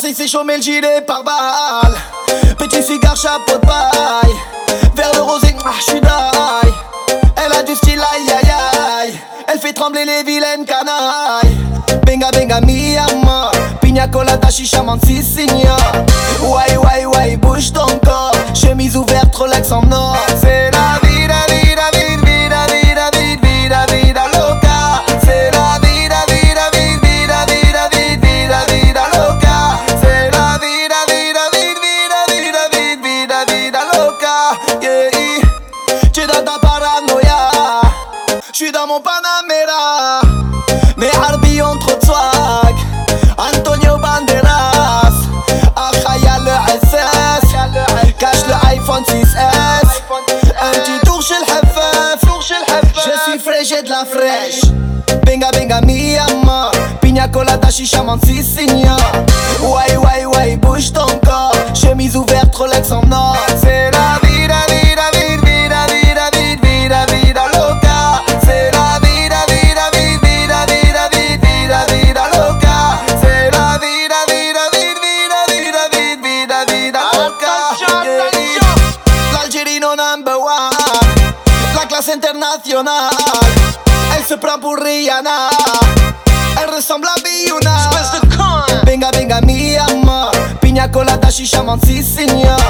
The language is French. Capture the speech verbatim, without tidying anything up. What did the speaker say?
Marseille c'est chaud mais le gilet par balle. Petit cigare, chapeau de paille. Vers le rosé, ah j'suis die. Elle a du style, aïe aïe aïe. Elle fait trembler les vilaines canailles. Benga benga mi amor. Pina colada, chicha, mantisigna. Ouais ouais ouais, bouge ton corps. Chemise ouverte, Rolex en or. C'est la vida, vida, vida, vida, vida, vida, vida, vida loca. C'est la vida, vida, vida, vida, vida, vida, vida loca. C'est la vida, vida, vida, vida, vida, vida, vida loca. Yeah, tu es dans ta paranoïa. J'suis dans mon Panamera. Mais Harbi ont trop de swag. Antonio Banderas. Akhaya le S S. Cache le iPhone six S. Un petit tour chez le Heffef. Je suis frais, j'ai de la fraîche. Benga benga mi amor. Pina colada, chicha, mantisigna. Ouais ouais ouais, bouge ton corps. Chemise ouverte, Rolex en or. C'est la vida, vida, vida, vida, vida, vida, vida loca. C'est la vida, vida, vida, vida, vida, vida, vida loca. C'est la vida, vida, vida, vida, vida, vida, vida loca. L'Algérino number one. La classe internationale. Elle se prend pour Rihanna. Elle ressemble à Biouna. Benga benga mi amor. Pina colada, chicha, mantisigna.